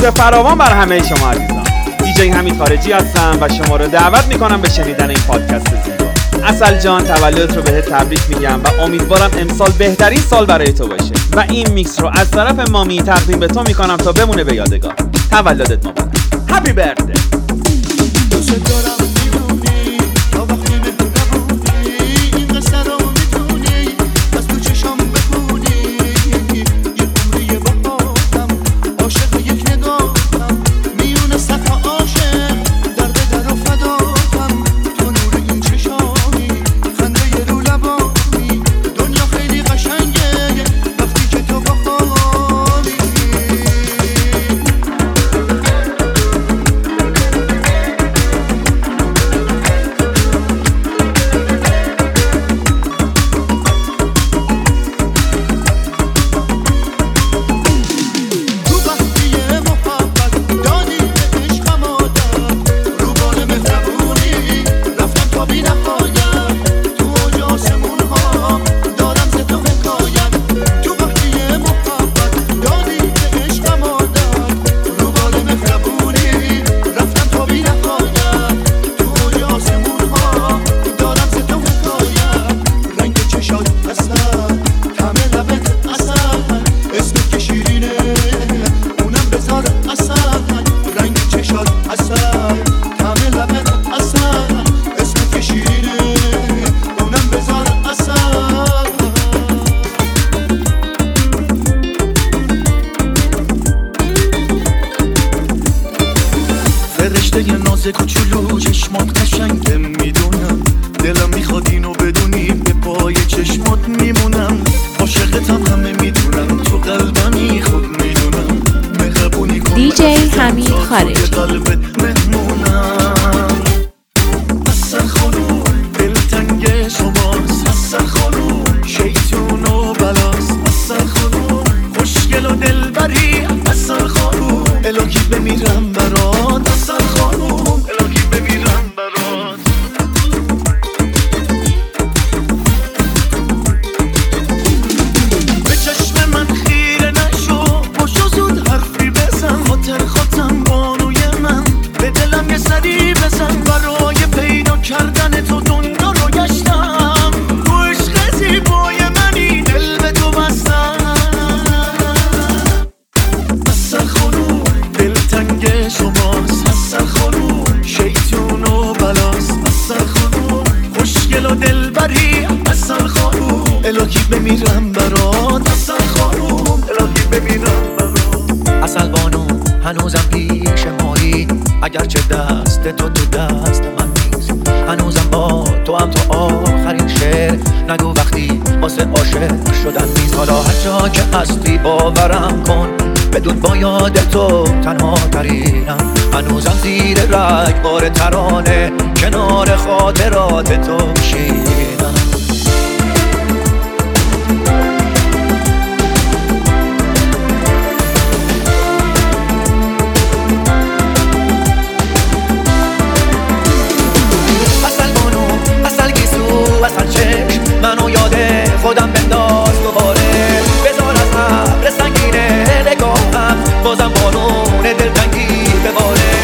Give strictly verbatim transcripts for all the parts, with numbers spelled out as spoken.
درود فراوان بر همه شما عزیزان. دیجی حمید خارجی هستم و شما رو دعوت میکنم به شنیدن این پادکست زیبا. عسل جان، تولدت رو بهت تبریک میگم و امیدوارم امسال بهترین سال برای تو باشه و این میکس رو از طرف مامی تقدیم به تو میکنم تا بمونه به یادگار. تولدت مبارک. هپی برثدی. فرشته ناز کوچولو چشمات قشنگه میدونم، دلم میخواد اینو بدونی به پای چشمات میمونم، عاشقتم همه میدونم، تو قلبمی خود میدونم، مهربونی کن دیجی حمید خارجی. قلبت مهمونم. اصل خانوم دلتنگ شماست، اصل خانوم شیطون و بلاست، اصل خانوم خوشگل و دلبری، اصل خانوم الهی بمیرم برات، اصل خانوم الهی بمیرم برات. به چشم من خیره نشو، باشو زود حرفی بزن، خاطر خاطم بانوی من، به دلم یه سری بزن، برای پیدا کردن تو دنیا رو گشتم، تو عشق زیبای منی دل به تو بستم. اصل خانوم دلتنگ شماست، اصل خانوم شیطون و بلاست، اصل خانوم خوشگل و دلبری، اصل خانوم الهی بمیرم برات، اصل خانوم الهی بمیرم برات. اصل بانو هنوزم پیش مایی، اگرچه دست تو تو دست من نیست، هنوزم با تو هم تا آخرین شعر، نگو وقتی واسه عاشق شدن نیست. حالا هر جا که هستی باورم کن، بدون با یاد تو تنها ترینم، هنوزم زیر رگبار ترانه کنار خاطرات تو میشینم. اصل چشم منو یاده خودم بنداز دوباره، بذار از ابر سنگینه نگاهم، بازم بارون دلتنگی بباره.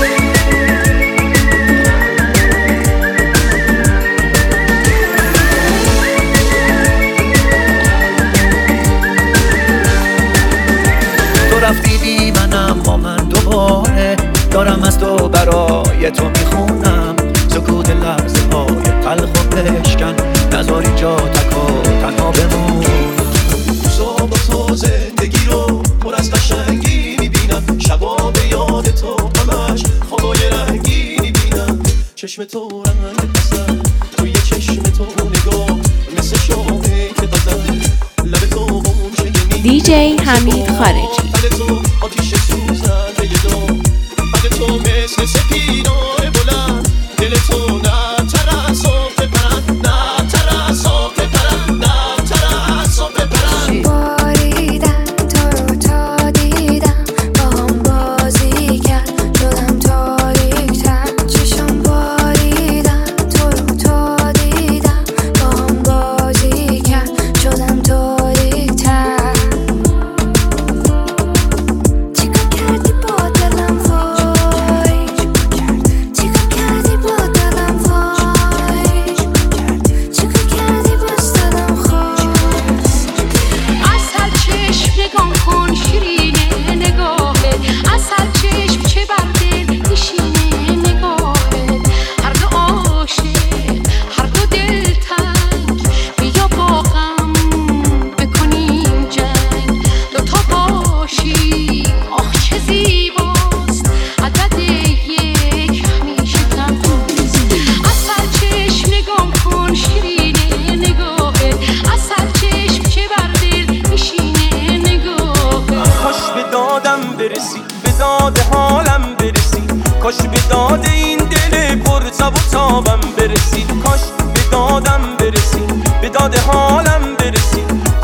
تو رفتی بی منم با من دوباره، دارم از تو برای تو میخونم، سکوت لحظه های تلخ و بشکن، نذار اینجا تک و تنها بمون. روزا با تو زندگی رو پر از قشنگی میبینم، شبا به یاد تو همش خوابای رنگی میبینم، چشم تو رنگ پسر، توی چشم تو نگاه مثل شامه که دادن، لب تو غنچه میگی دیجی حمید خارجی. بد تو آتیش سوزنده یه دام، بد تو مثل سپیدار بلند، دل تو نه ترسم بپرد، نه ترسم بپرد، نه ترسم بپرد. باریدم تو رو تا دیدم، با هم بازی کرد شدم تاریک‌تر، چشم باریدم تو رو تا دیدم، با هم بازی کرد شدم تاریک‌تر. چیکار کردی با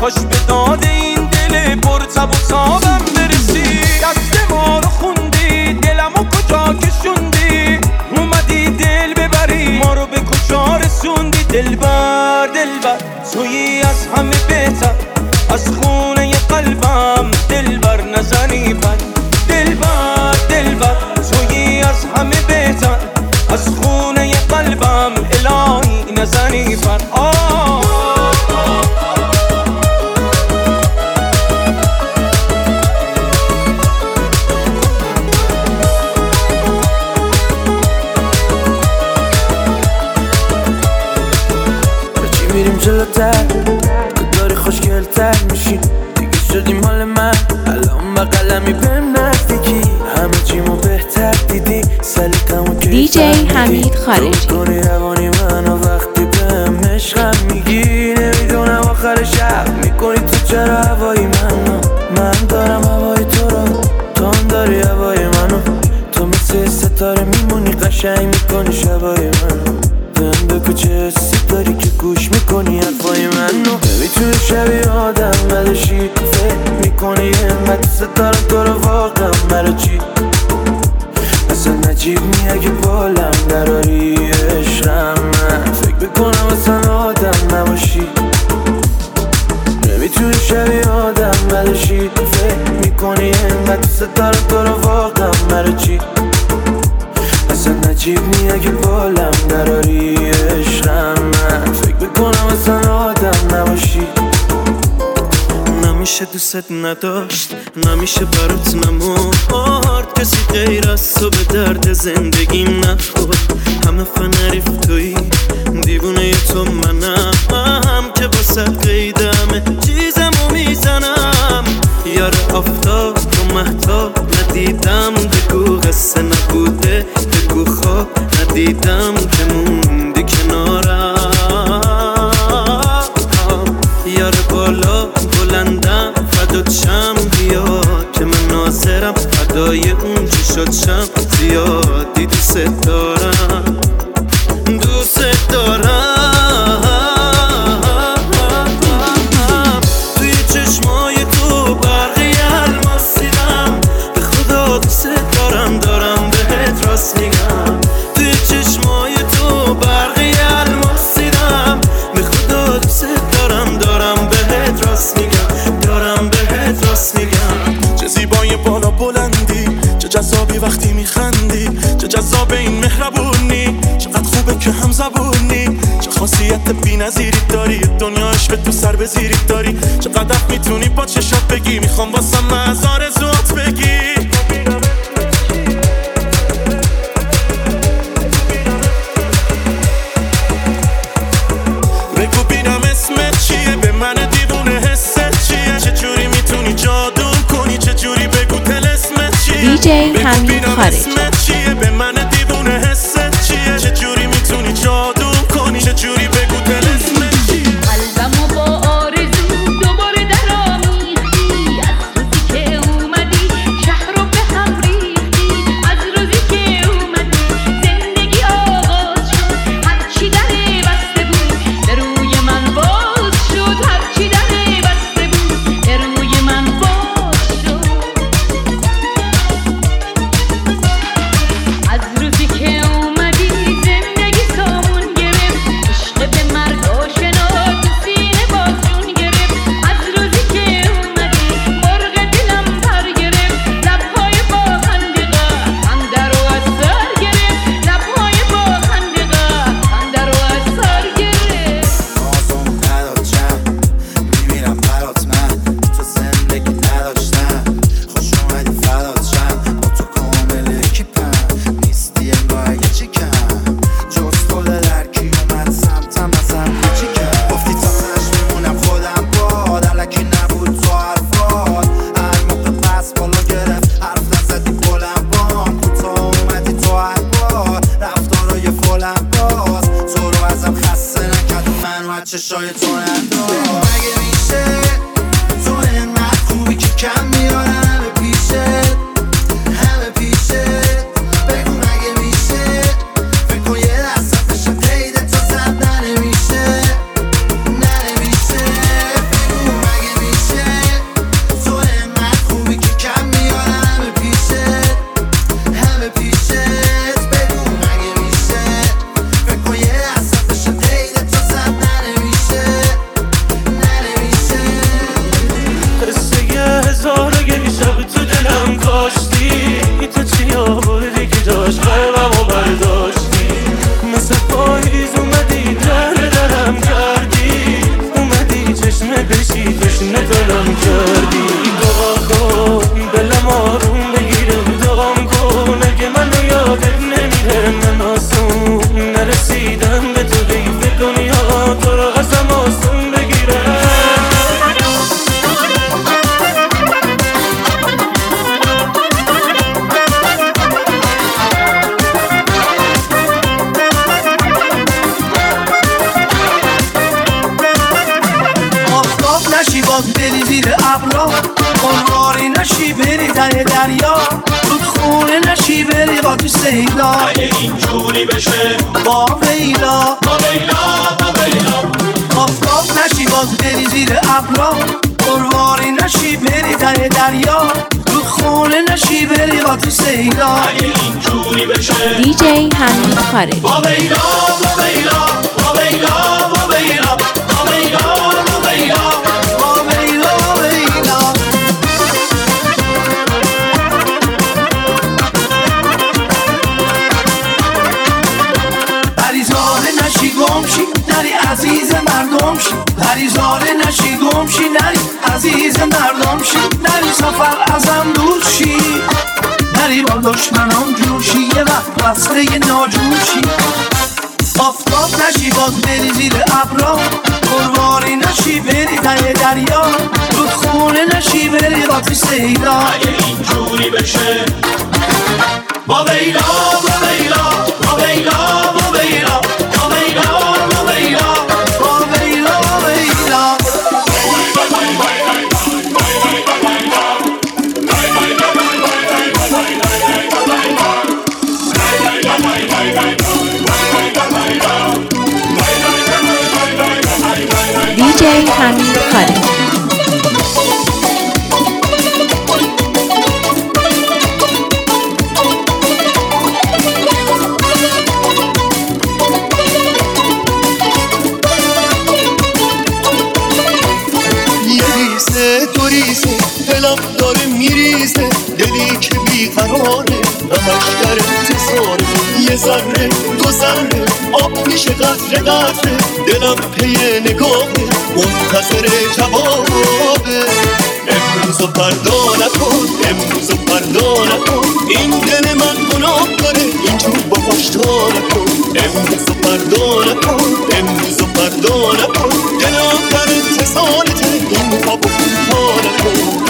کاش به داد این دل پر تب و تابم برسی. دست ما رو خوندی دلمو کجا کشوندی، اومدی دل ببری ما رو به کجا رسوندی. دلبر دلبر تویی از همه بهتر، از خونه قلبم دلبر نزنی پر. دلبر دلبر تویی از همه بهتر، از خونه قلبم الهی نزنی پر. آه میریم جلوتر تو داری خوشگلتر میشی، دیگه شدی مال من الان با قلمی بهم نزدیکی. همه چیمو بهتر دیدی سلیقمو که دیجی حمید خارجی. کنی روانی منو وقتی بهم عشقم میگی، نمیدونم آخر شب میکنی تو چرا هوای منو. من دارم هوای تو رو، تو هم داری هوای منو. تو مثل ستاره میمونی قشنگ میکنی شبای منو. بهم بگو چه حسی داری که گوش میکنی حرفای منو. نمیتونی شبیه آدم نداشی، فکر میکنی اینقدر دوست دارم تو رو واقعا مرا چی. اصلا نجیب می اگه بالم نراری عشقم، من فکر بکنم اصلا آدم نباشی. نمیتونی شبیه آدم نداشی، فکر میکنی اینقدر دوست دارم تو رو واقعا مرا چی. اصلا نجیب می اگه بالم نراری عشقم، من فکر بکنم اصلا آدم نباشی. نمیشه دوست نداشت، نمیشه برات نمورد، کسی غیر از تو به درد زندگیم نخورد. همه فنریف توی دیوونه تو منم که واسه قیدمه چیزمو میزنم. یار آفتاب و مهتاب ندیدم، بگو قصه نبوده بگو خواب ندیدم که موندی کنارم. یار بالا بلندم فدات شم بیا که من ناظرم، فدای اون چی شد شم زیادی دوست دارم دوست دارم. توی چشمای تو برقی الماس دیدم، به خدا دوست دارم دارم بهت راست میگم. توی چشمای تو برقی الماس دیدم، به خدا دوست دارم دارم بهت راست میگم دارم بهت راست میگم. چه زیبای بالا بلندی، چه جذابی وقتی میخندی، چه جذاب این مهربونی، چقدر خوبه که هم زبونی. چه خاصیت بی نظیری داری، دنیا عشق تو سر به زیری داری. چقدر میتونی با چشات بگی، میخوام واسم از آرزوات بگی. بگو بینم اسمت چیه، به من دیوونه حست چیه. چجوری میتونی جادو کنی، چجوری بگو طلسمت چیه. دیجی حمید خارجی. چیه به من دیوونه حست چیه. چجوری میتونی جادو کنی، چجوری بگو طلسمت چیه. قلبمو با آرزو دوباره در آمیختی، از روزی که اومدی شهر رو به هم ریختی. از روزی که اومدی زندگی آغاز شد، هرچی دره بسته بود به روی من باز شد. هرچی دره بسته بود به روی من باز شد. از روزی که اومدی زندگی سامون گرفت، عشق به مرگ آشنا تو سینه باز جون گرفت. از روزی که اومدی مرغ دلم پر گرفت، لبهای با خندقه خنده رو از سر گرفت. لبهای با خندقه خنده رو از سر گرفت. آزم نداد شم میمیرم برات، من تو زندگی نداشتم. خوش اومدی فدات شم، با تو کامل اکیپم، نیستی انگار یه چی کم. جز تو درکی اومد سمتم ازم یه چی کم. گفتی تا تش میمونم خودم باد، علکی نبود تو حرفات. هر موقع پس بالا گرفت حرف نزدی بلند بام. کوتاه اومدی تو هر بار رفتارای فلم باز. تو رو ازم خسته نکرد و منو از چشای تو ننداز. مگه میشه تو اینقدر خوبی که کم میارن همه پیشت همه پیشت. بگو مگه میشه فکر کن یه لحظه بشه قید تو زد ننمیشه ننمیشه. بگو مگه باز بری زیر ابرا قنواری نشی بری ته دریا رودخونه نشی بری با تو سیلا اگه اینجوری بشه با ویلا با ویلا با ویلا آفتاب نشی باز بری زیر ابرا قنواری نشی بری ته دریا رودخونه نشی بری با تو سیلا اگه اینجوری بشه دیجی حمید خارجی. با ویلا با ویلا با ویلا با ویلا با ویلا با ویلا با ویلا ویلا پریزاده نشی گمشی نری عزیز مردم شی پریزاده نشی گمشی نری عزیز مردم شی نری سفر ازم دور شی نری با دشمنان جور شی یه وقت وصله ناجور شی آفتاب نشی باز بری زیر ابرا قرواری نشی بری ته دریا رودخونه نشی بری با تو سیلا اگه اینجوری بشه با ویلا با ویلا با ویلا با ویلا با ویلا با ویلا با ویلا ویلا دیجی حمید خارجی. یه ریزه دو ریزه دلم داره میریزه دلی که بیقراره همش در انتظاره یه ذره دو ذره آب میشه قطره قطره دلم پی نگاهه منتظر جوابه امروز و فردا نکن امروز و فردا نکن این دل من گناه داره اینجور باهاش تا نکن امروز و فردا نکن امروز و فردا نکن دلم در انتظارته این خواب و تا نکن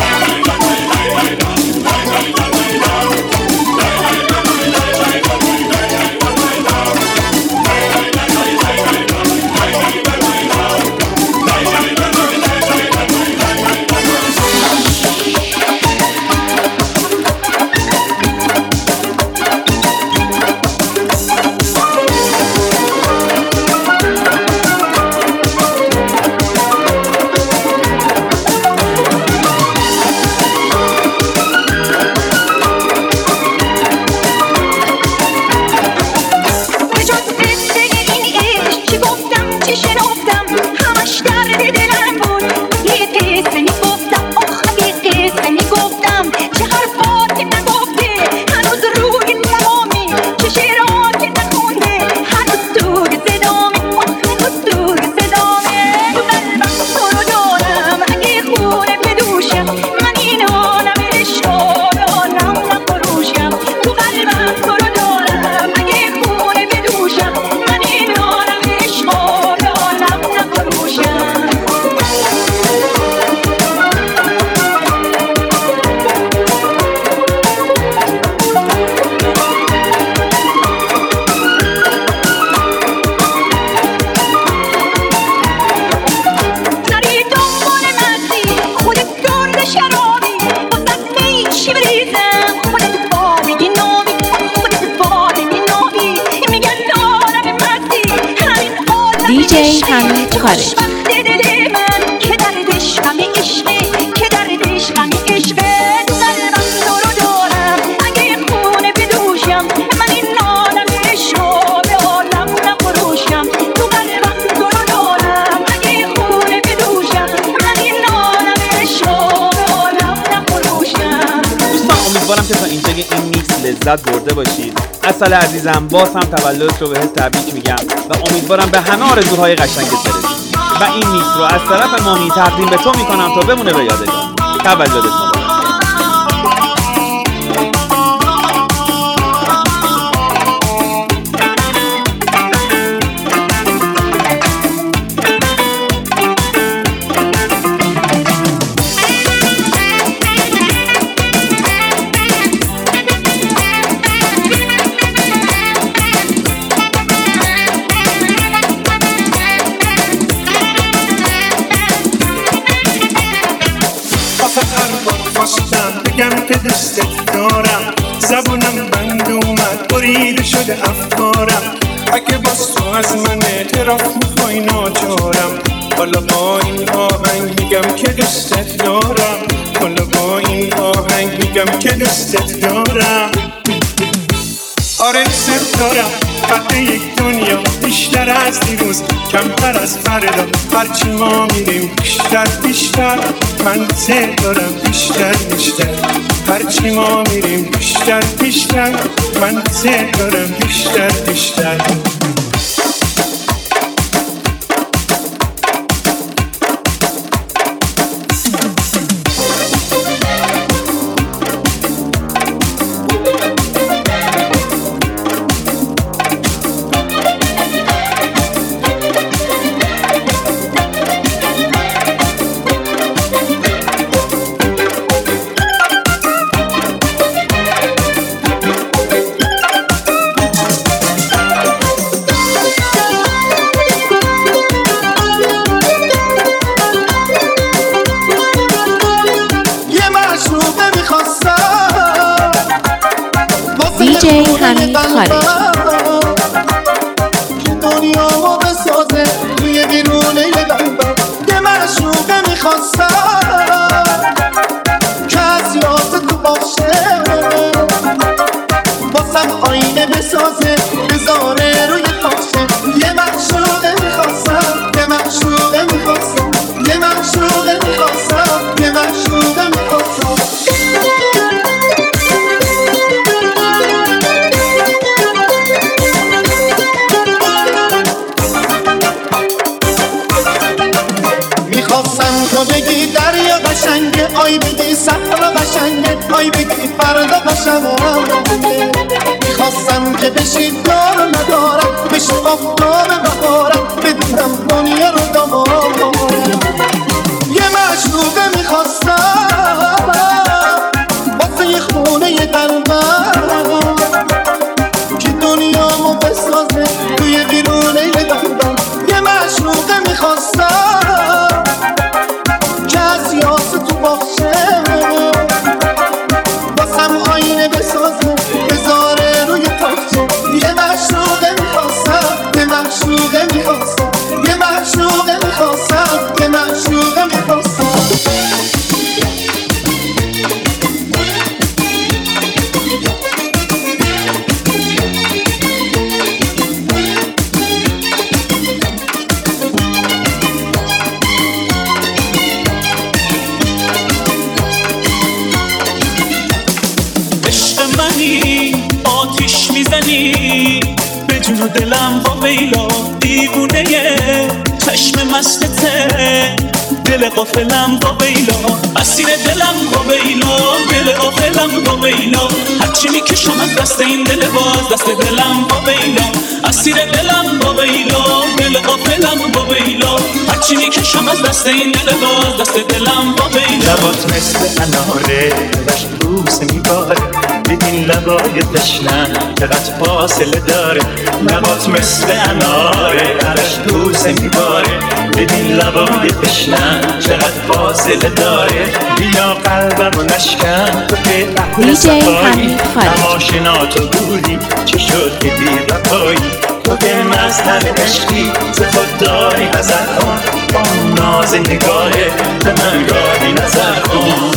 دیجی حمید خارجی. امیدوارم که تا اینجای این میکس لذت برده باشید. اصل عزیزم باز هم تولدت رو بهت تبریک میگم و امیدوارم به همه آرزوهای قشنگت برسی و این میکس رو از طرف مامی تقدیم به تو میکنم تا بمونه به یادگار. تولدت مبارک. که دوستت دارم، زبونم بند اومد بریده شده افکارم. اگه باز تو از من اعتراف میخوای ناچارم، حالا با این آهنگ میگم که دوستت دارم، حالا با این آهنگ میگم که دوستت دارم. آره دوست دارم، قد یک دنیا بیشتر از دیروز، کمتر از فردا. هرچی ما میریم بیشتر بیشتر، من دوست دارم بیشتر بیشتر. هرچی ما میریم بیشتر بیشتر، من دوست دارم بیشتر بیشتر. دیجی حمید خارجی. که دنیامو بسازه توی بیرونه یه دنبر، یه معشوقه میخواستم که از یاسه تو باشه، باسم آینه بسازه بذاره روی پاشه. یه معشوقه میخواستم، یه معشوقه میخواستم، یه معشوقه میخواستم، یه معشوقه میخواستم. تو بگی دریا قشنگه، آی بگی صحرا قشنگه، آی بگی فردا قشنگه. میخواستم که بشی دار و ندارم، بشی آفتاب بهارم، بدونم دنیا رو دارم. یه معشوقه میخواستم واسه یه خونه یه قلبم، که دنیامو بسازه توی بیرونه یه دندم. یه معشوقه میخواستم که از یاسه تو باشه، باسم آینه بسازه بذاره روی پاشه. یه معشوقه میخواستم، یه معشوقه میخواستم، یه معشوقه میخواستم، یه معشوقه میخواستم. آتیش میزنی به جون و دلم با ویلا، دیوونه چشم مستته، دل قافلم با ویلا، اسیر دلم با ویلا، دل قافلم با ویلا. هرچی میکشم از دست این دل باز، دست دلم با ویلا، اسیر دلم با ویلا، دل قافلم با ویلا. هرچی میکشم از دست این دل باز، دست دلم با ویلا. لبات مثل اناره دشت روز میباره، ببین لبای تشنه چقدر فاصله داره. لبات مثل اناره دشت روز میباره، ببین لبای تشنه چقدر فاصله داره. بیا قلبمو نشکن تو که اهل صفایی، نماشنا تو بودی چی شد که بی وفایی. تو که مذهب عشقی ز خود داری نظر کن، با ناز نگاهه به من گاهی نظر کن.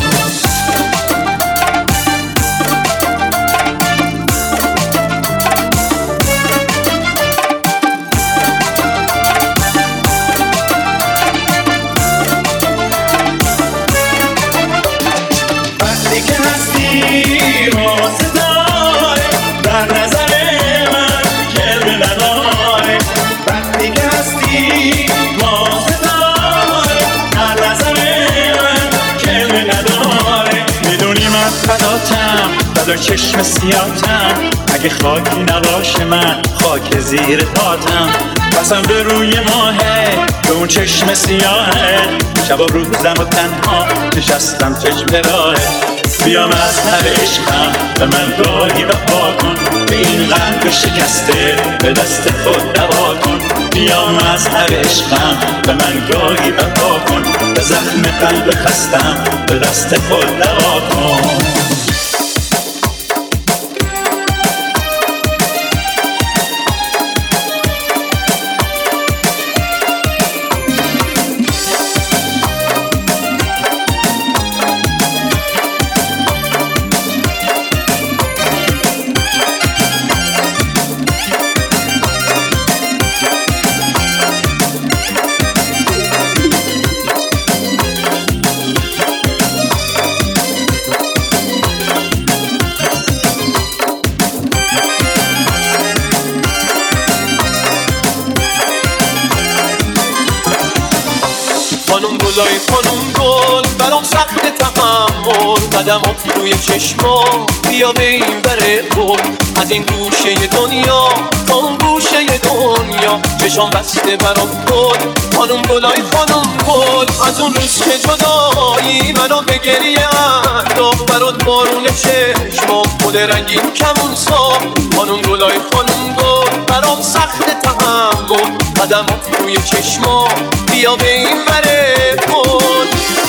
بلا چشم سیاتم، اگه خاکی نباشه من خاک زیر پاتم. بسم به روی ماهه به اون چشم سیاهه، شبا روزم و تنها نشستم چشم راهه. بیا مذهب عشقم به من گاهی وفا کن، به این قلب شکسته به دست خود دوا کن. بیا مذهب عشقم به من گاهی وفا کن، به زخم قلب خستم به دست خود دوا کن. گلای خانم گل برام سخت تحمل قدمات روی چشما بیا به این بره گل از این گوشه دنیا تا اون گوشه دنیا چشام بسته برام گل خانم گلای خانم گل از اون روز که جدایی منو به گریه انداخت برات بارون چشما خود رنگین کمون سا خانم گلای خانم گل برام سخت تحمل قدمات روی چشما بیا به این بره گل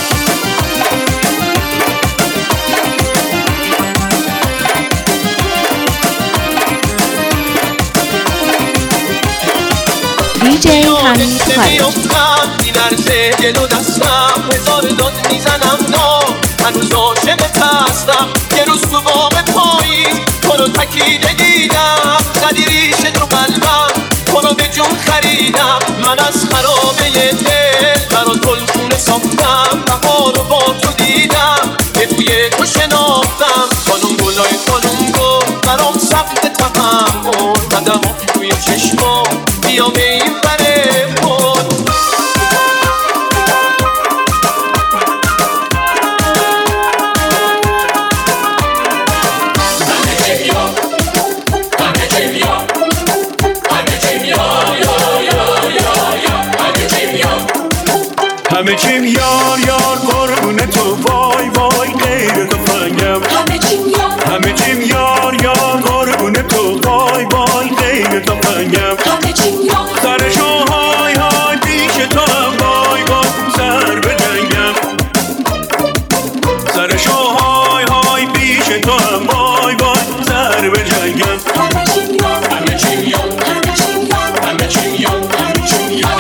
دیجی حمید خارجی میلرزه دل و دستم هزار داد میزنم نا هنوز عاشقت هستم یه روز تو باغ پاییز تو رو تکیده دیدم زدی ریشه تو قلبم تو رو به جون خریدم من از خرابه دل برات گلخونه ساختم بهار رو با تو دیدم به بوی تو شناختم خانم گلای خانم گل برام سخت تحمل قدمات توی چشما بیا به این بره گل همه چیم یار یار قربون تو وای وای غیر تو فنگم همه چیم یار همه چیم یار یار قربون تو وای وای غیر تو فنگم همه چیم یار سرشو های های پیش تو هم وای وای سر به جنگم سرشو های های پیش تو هم وای وای سر به جنگم همه چیم یار همه چیم یار همه چیم یار همه چیم یار همه چیم یار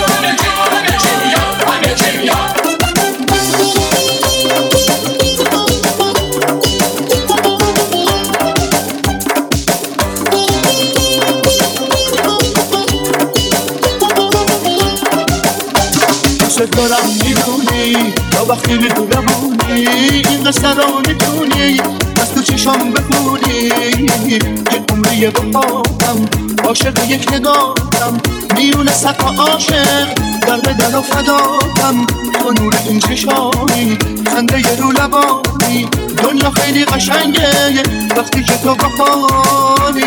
دارم میدونی تا وقتی میدونمونی این قصه رو میتونی از تو چشام بخونی یه عمری بخواهم عاشق یک نگاهم میونه سقا عاشق در بدن و فداهم تو نور این چشایی خنده ی رو لبانی دنیا خیلی قشنگه وقتی که تو بخوانی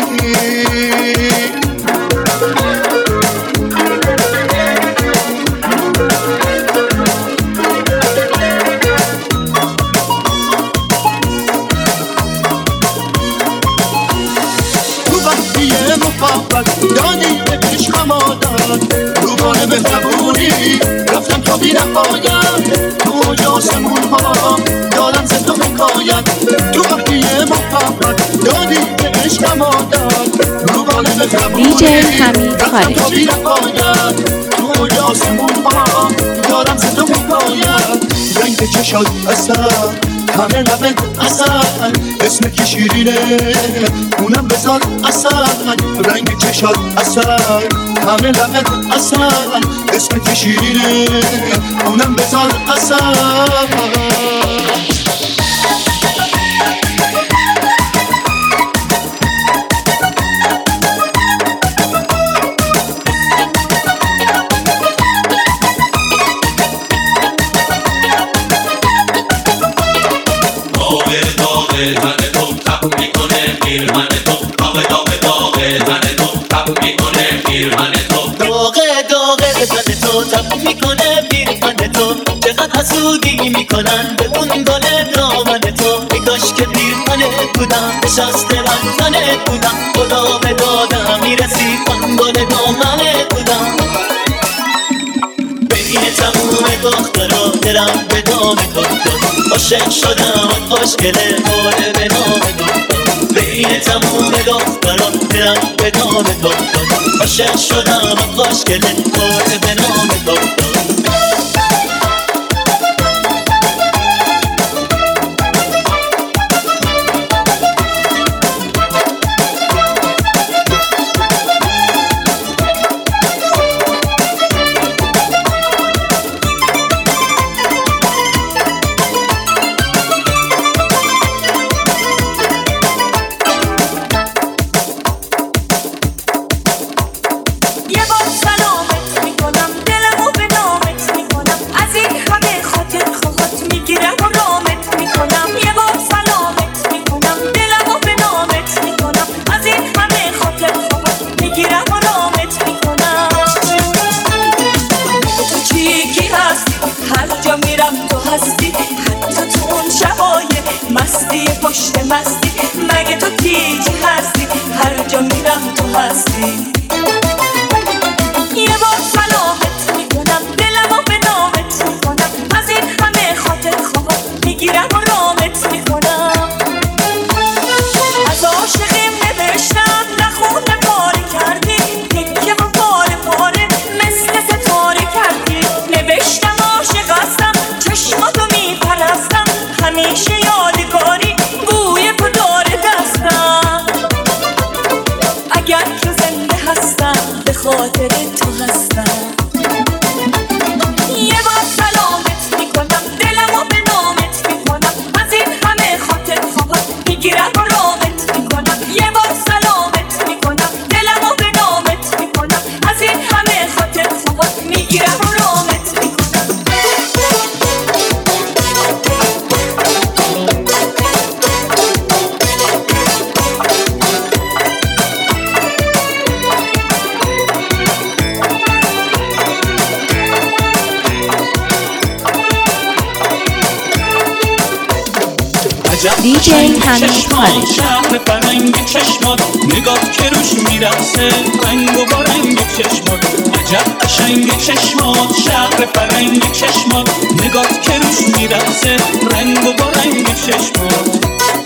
دادی به عشقم آداد روبانه به زبونی رفتم تا بی نهایت تو اوج آسمون ها دارم زنده حکایت تو وقتی محبت دادی به عشقم آداد روبانه به زبونی دیجی حمید رفتم تا بی خارجی نهایت تو اوج آسمون ها دارم زنده حکایت رنگ چشات اصلا همه لبت اصلا اسم کی شیرینه اونم بذار اصلا رنگ چشات اصلا همه لبت اصلا اسم کی شیرینه اونم بذار اصلا داغه داغه تن تو تب میکنه پیرهن تو چقدر حسودی میکنن به اون گل دامن تو ای کاش که پیرهنت بودم نشسته بندنت بودم خدا به دادم میرسی آن گل دامنت بودم بین تموم دخترا دلم به دام تو عاشق شدم خوشگله مال به نام تو بین تموم دخترا دلم به دام تو عاشق شدم خوشگله مال به نام تو یه بار سلامت میکنم دلمو به نامت میکنم از این هیچ هستی، هر جا میرم تو هستی. یه بار سلامت میکنم، دلمو به نامت میکنم، از این همه خاطر خواب میگیرم و رامت میکنم. از عاشقیم نوشتم نخونه پاره کردی، تکه و پاره پاره مثل ستاره کردی. نوشتم عاشق هستم، چشماتو میپرستم، همیشه یادگاری بوی پا داره دستم. اگر تو زنده هستم به خاطر تو هستم. یه بار سلامت میکنم، دلمو به نامت میکنم، از این همه خاطر خوابات میگیرم و رامت میکنم. یه بار سلامت میکنم، دلمو به نامت میکنم، از این همه خاطر خوابات میگیرم و رامت میکنم. دی جی حمید خالد. شهر فرنگ چشمات نگاه که روش میرقصه رنگ و با رنگ چشمات. عجب قشنگ چشمات شهر فرنگ چشمات نگاه که روش میرقصه رنگ و با رنگ چشمات.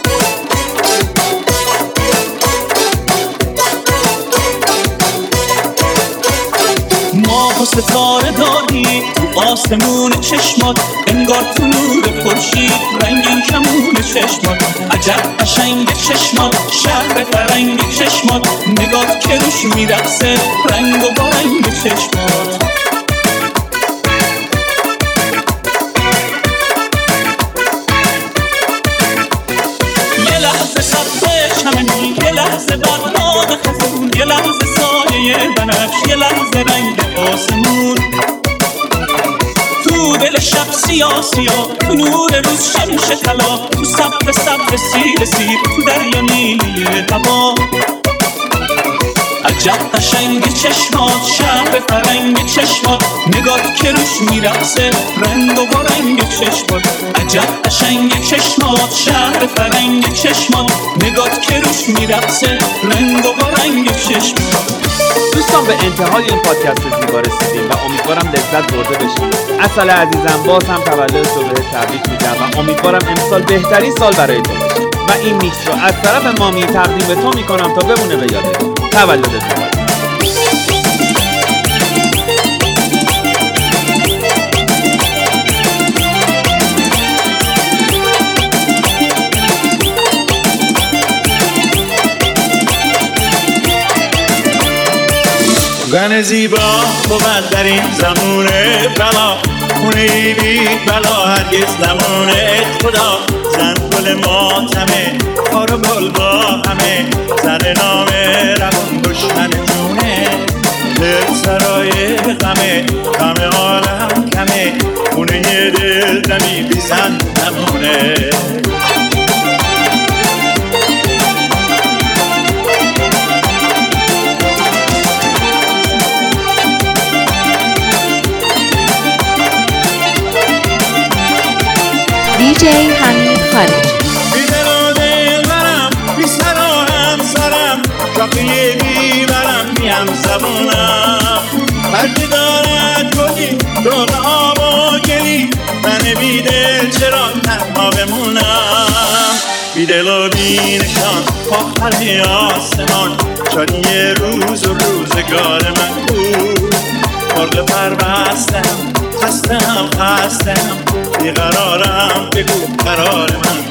ماه و ستاره داری تو آسمون چشمات، انگار تو نور خورشید رنگین کمون چشمات. عجب قشنگ چشمات شهر فرنگ چشمات نگاه که روش میرقصه رنگ و با رنگ چشمات. یه لحظه سبز چمنی، یه لحظه باد خزون، یه لحظه سایه بنفش، یه لحظه رنگ آسمون. تو دل شب سیاه سیاه، تو نور روز شمش طلا، تو سبز سبز سیر سیر، تو دریا نیلی هوا. عجب قشنگ چشمات شهر فرنگ چشمات نگاه که روش میرقصه رنگ و با رنگ چشمات. عجب قشنگ چشمات شهر فرنگ چشمات نگاه که روش میرقصه رنگ و با رنگ چشمات. دوستان به انتهای این پادکست زیبا رسیدیم و امیدوارم لذت برده باشید. اصل عزیزم باز هم تولد تو بهت تبریک میگم و امیدوارم امسال بهترین سال برای تو باشه و این میکس رو از طرف مامی تقدیم به تو میکنم تا بمونه به یادت. تولدت مبارک. گن زیبا بود در این زمون بلا، خونه ای بی بلا هرگز زمونه خدا. زن گل ماتمه خار و گل با همه، زن نامه روان دشمن جونه. دل سرای غمه غم عالم کمه، خونه دل دمی بی زن نمونه. دی جی حمید خالد. بی دل و دل برم، بی سر و همسرم، شاقی بی برم، بی هم زبونم. هرچی دارد گلی دور آب و گلی، من بی دل چرا تنها بمونم. بی دل و بی نشان آخر آسمان، شادی روز و روزگار من بود. مرغ پر بستم خستم خستم، بیقرارم بگو قرار من.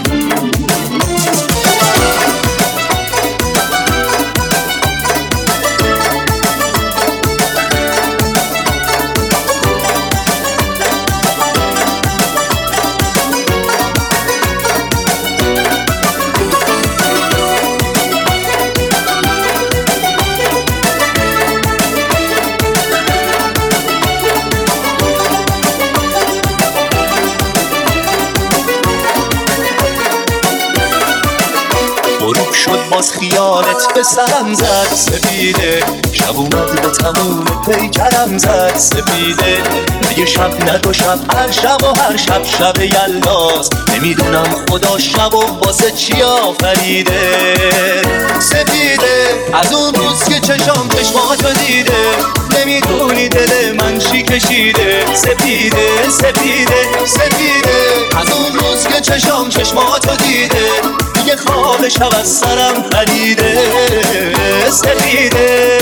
شد باز خیالت به سرم زد سپیده شب اومد به تموم پیکرم زد سپیده دیگه شب ندو شب هر شب و هر شب شب یلاست نمیدونم خدا شب و واسه چی آفریده سپیده از اون روز که چشام چشماتو دیده نمیدونی دل من چی کشیده سپیده سپیده سپیده از اون روز که چشام چشماتو دیده دیگه خواب شب از سرم پریده سپیده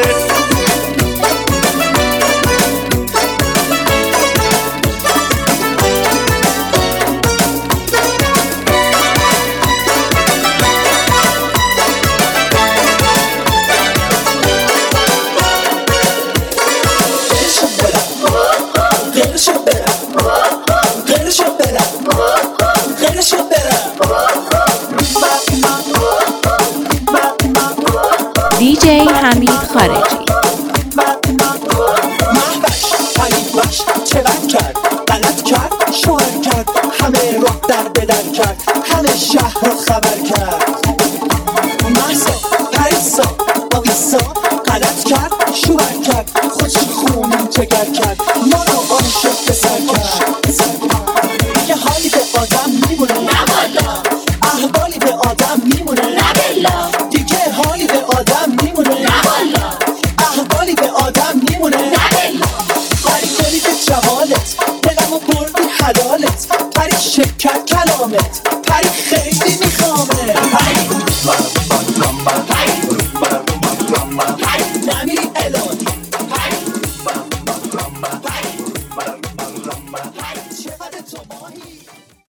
دیجی حمید خارجی. محبش پریبش چه بد کرد غلط کرد شوهر کرد همه رو در بدر کرد همه شهر رو خبر کرد محسا پریسا آویسا غلط کرد شوهر کرد خوش خونی جگر کرد ما رو عاشق به سر کرد دیگه حالی به آدم میمونه نه والا احوالی به آدم میمونه نه بلا دیگه حالی به آدم میمونه نه والا احوالی به آدم میمونه نه بلا پری کنی به جوالت دلمو بردی حلالت پری شکر کلامت پری خیلی